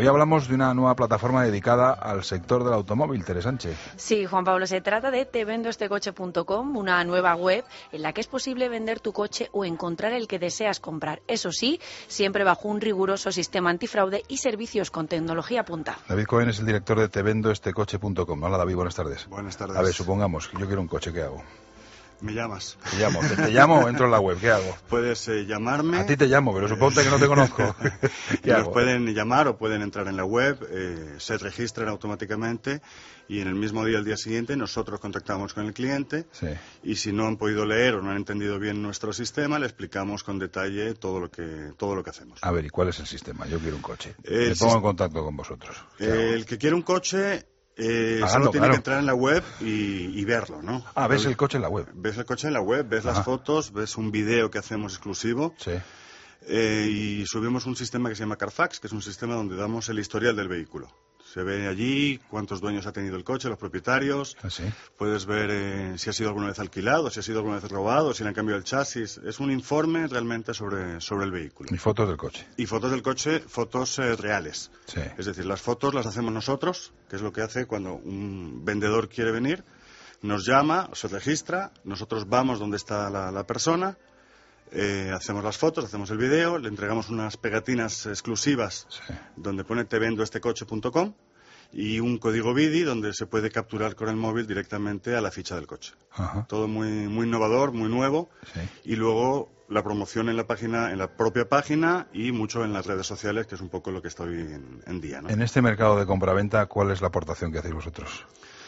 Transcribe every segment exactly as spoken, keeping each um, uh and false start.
Hoy hablamos de una nueva plataforma dedicada al sector del automóvil, Tere Sánchez. Sí, Juan Pablo, se trata de te vendo este coche punto com, una nueva web en la que es posible vender tu coche o encontrar el que deseas comprar. Eso sí, siempre bajo un riguroso sistema antifraude y servicios con tecnología punta. David Cohen es el director de te vendo este coche punto com. Hola, David, buenas tardes. Buenas tardes. A ver, supongamos que yo quiero un coche, ¿qué hago? Me llamas. Te llamo, te, te llamo o entro en la web, ¿qué hago? Puedes eh, llamarme. A ti te llamo, pero suponte que no te conozco. ¿Qué Nos hago? pueden llamar o pueden entrar en la web, eh, se registran automáticamente y en el mismo día, el día siguiente, nosotros contactamos con el cliente Sí. y si no han podido leer o no han entendido bien nuestro sistema, le explicamos con detalle todo lo que todo lo que hacemos. A ver, ¿y cuál es el sistema? Yo quiero un coche. El Me pongo sist- en contacto con vosotros. ¿Qué hago? Eh, el que quiere un coche eh, Pagando, solo tiene claro. que entrar en la web y, y verlo, ¿no? Ah, ves el coche en la web. Ves el coche en la web, ves Ajá. las fotos, ves un video que hacemos exclusivo. Sí. Eh, y subimos un sistema que se llama Carfax, que es un sistema donde damos el historial del vehículo. Se ve allí cuántos dueños ha tenido el coche, los propietarios. ¿Ah, sí? Puedes ver eh, si ha sido alguna vez alquilado, si ha sido alguna vez robado, si le han cambiado el chasis. Es un informe realmente sobre, sobre el vehículo. Y fotos del coche. Y fotos del coche, fotos eh, reales. Sí. Es decir, las fotos las hacemos nosotros, que es lo que hace cuando un vendedor quiere venir, nos llama, se registra, nosotros vamos donde está la, la persona, eh, hacemos las fotos, hacemos el video, le entregamos unas pegatinas exclusivas Sí. donde pone te vendo este coche punto com y un código B I D I donde se puede capturar con el móvil directamente a la ficha del coche. Ajá. Todo muy, muy innovador, muy nuevo. Sí. Y luego la promoción en la página, en la propia página y mucho en las redes sociales, que es un poco lo que está hoy en, en día, ¿no? En este mercado de compraventa, ¿cuál es la aportación que hacéis vosotros?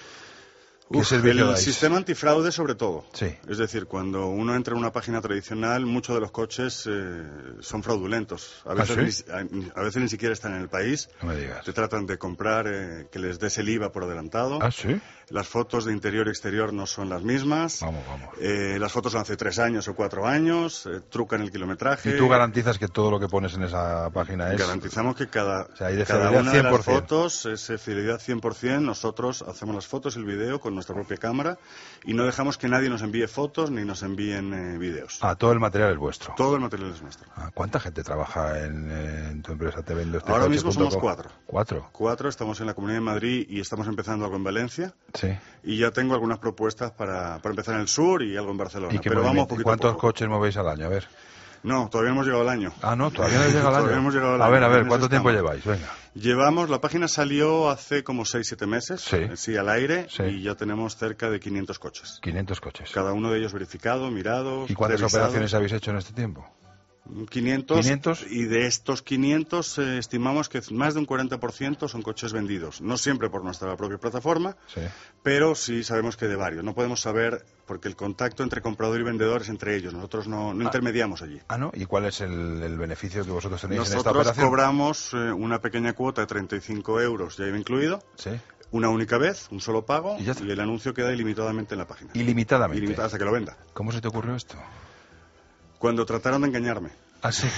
¿Qué Uf, servicio el dais? sistema antifraude sobre todo. Sí. Es decir, cuando uno entra en una página tradicional, muchos de los coches eh, son fraudulentos. A ¿Ah, veces, sí? ni, a, a veces ni siquiera están en el país. No me digas. Te tratan de comprar, eh, que les des el I V A por adelantado. ¿Ah, sí? Las fotos de interior y exterior no son las mismas. Vamos, vamos. Eh, las fotos son hace tres años o cuatro años. Eh, trucan el kilometraje. ¿Y tú garantizas que todo lo que pones en esa página es...? Garantizamos que cada, O sea, hay de cada fidelidad una de cien por las cien. fotos es eh, fidelidad cien por cien. Nosotros hacemos las fotos, el video con nuestra propia cámara y no dejamos que nadie nos envíe fotos ni nos envíen eh, videos. Ah, todo el material es vuestro. Todo el material es nuestro. Ah, ¿cuánta gente trabaja en, eh, en tu empresa? Te vendo este Ahora coche mismo punto com? somos cuatro. ¿Cuatro? Cuatro, estamos en la Comunidad de Madrid y estamos empezando algo en Valencia. Sí. Y ya tengo algunas propuestas para, para empezar en el sur y algo en Barcelona. ¿Y qué Pero vamos movimiento? poquito ¿Cuántos a poco. coches movéis al año? A ver. No, todavía no hemos llegado al año. Ah, no, todavía no habéis llegado al año. Todavía no hemos llegado al A año. ver, a ver, En ¿cuánto eso tiempo estamos. lleváis? Venga. Llevamos, la página salió hace como seis siete meses, Sí. eh, sí, al aire, Sí. y ya tenemos cerca de quinientos coches. quinientos coches. Cada uno de ellos verificado, mirado. ¿Y cuántas operaciones habéis hecho en este tiempo? quinientos, ¿quinientos? y de estos quinientos eh, estimamos que más de un cuarenta por ciento son coches vendidos. No siempre por nuestra propia plataforma, Sí. pero sí sabemos que de varios. No podemos saber porque el contacto entre comprador y vendedor es entre ellos. Nosotros no, no intermediamos allí. Ah, ¿no? ¿Y cuál es el, el beneficio que vosotros tenéis en esta Nosotros operación? cobramos eh, una pequeña cuota de treinta y cinco euros, ya iba incluido, Sí. una única vez, un solo pago, Y ya está. y el anuncio queda ilimitadamente en la página. Ilimitadamente. Ilimitado hasta que lo venda. ¿Cómo se te ocurrió esto? Cuando trataron de engañarme. Ah, sí.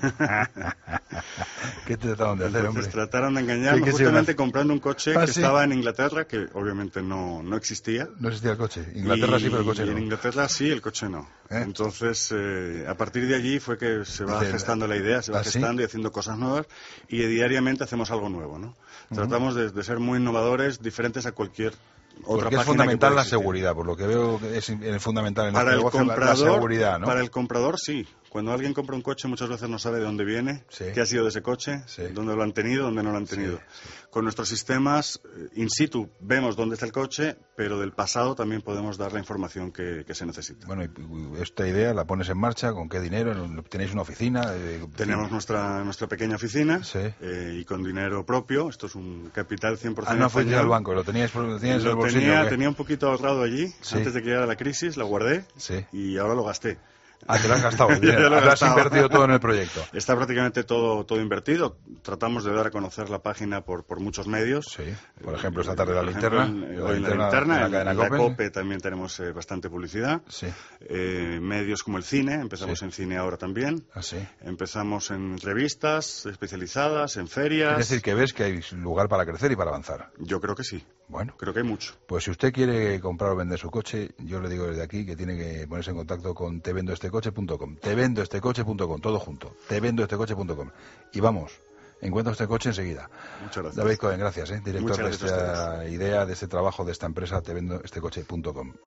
¿Qué te trataron de hacer, Entonces hombre? trataron de ¿Qué- engañarme qué se justamente iban a- comprando un coche Ah, que sí. estaba en Inglaterra, que obviamente no, no existía. No existía el coche. Inglaterra Y- sí, pero el coche y no. en Inglaterra sí, el coche no. ¿Eh? Entonces, eh, a partir de allí fue que se va Dice, gestando la idea, se va ¿ah, sí? gestando y haciendo cosas nuevas, y diariamente hacemos algo nuevo, ¿no? Tratamos de, de ser muy innovadores, diferentes a cualquier otra Porque es página que fundamental pueda la existir. seguridad, por lo que veo que es eh, fundamental en Para este el negocio la- comprador, la seguridad, ¿no? para el comprador sí. Cuando alguien compra un coche muchas veces no sabe de dónde viene, Sí. qué ha sido de ese coche, Sí. dónde lo han tenido, dónde no lo han Sí, tenido. sí. Con nuestros sistemas eh, in situ vemos dónde está el coche, pero del pasado también podemos dar la información que, que se necesita. Bueno, y, y esta idea la pones en marcha, ¿con qué dinero? ¿Tenéis una oficina? Eh, Tenemos nuestra nuestra pequeña oficina Sí. eh, y con dinero propio. Esto es un capital cien por Ah, ciento no fuiste español. al banco, lo teníais, por- lo teníais en el Lo bolsillo. tenía, ¿o qué? tenía un poquito ahorrado allí Sí. antes de que llegara la crisis, lo guardé Sí. y ahora lo gasté. Ah, te lo has gastado. Ya lo he Lo has gastado. invertido todo en el proyecto. Está prácticamente todo, todo invertido. Tratamos de dar a conocer la página por, por muchos medios. Sí. Por ejemplo, esta tarde la Por ejemplo, linterna. en- hoy en la linterna, en la en cadena la COPE. COPE también tenemos eh, bastante publicidad. Sí. Eh, medios como el cine, empezamos Sí. en cine ahora también. Ah, sí. Empezamos en revistas especializadas, en ferias. Es decir, que ves que hay lugar para crecer y para avanzar. Yo creo que sí. Bueno, Creo que hay mucho. pues si usted quiere comprar o vender su coche, yo le digo desde aquí que tiene que ponerse en contacto con te vendo este coche punto com. te vendo este coche punto com, todo junto. te vendo este coche punto com. Y vamos, encuentra este coche enseguida. Muchas gracias. David Cohen, gracias, ¿eh? director Muchas de gracias a esta ustedes. idea, de este trabajo, de esta empresa, te vendo este coche punto com.